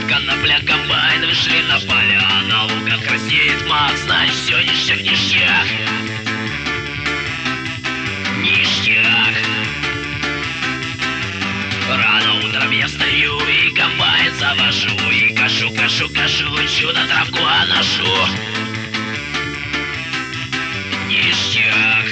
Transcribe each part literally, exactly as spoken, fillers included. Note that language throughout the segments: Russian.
конопля, комбайн, вышли на поля. На лугах краснеет мак, значит все ништяк, ништяк. Ништяк. Рано утром я встаю и комбайн завожу. И кашу, кашу, кашу, чудо травку оношу. Ништяк.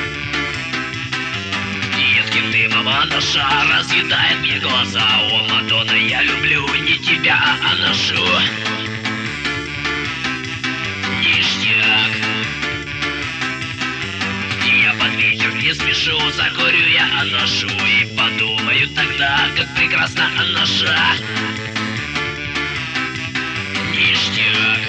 Едким дымом анаша разъедает мне глаза. О, Мадонна, я люблю не тебя, а анашу. Ништяк. Я под ветер не спешу, закурю я анашу. И подумаю тогда, как прекрасна анаша. Ништяк.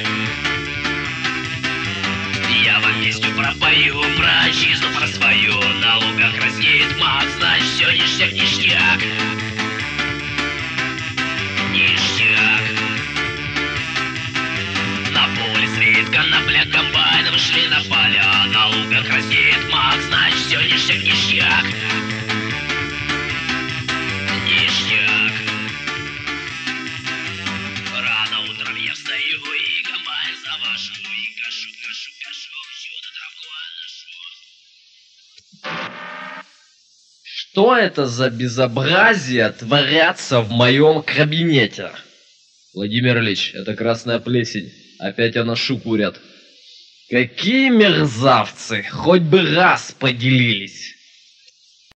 Я вам песню пропою, про отчизну, про свою. На лугах краснеет мак, значит все ништяк, ништяк. Ништяк. На поле зреет конопля, комбайн, вышли на поля. На лугах краснеет мак, значит все ништяк, ништяк. Ништяк. Рано утром я встаю и комбайн завожу. И кашу, кашу, кашу, чудо травку оношу. Что это за безобразие творятся в моем кабинете? Владимир Ильич, это красная плесень. Опять анашу курят. Какие мерзавцы! Хоть бы раз поделились.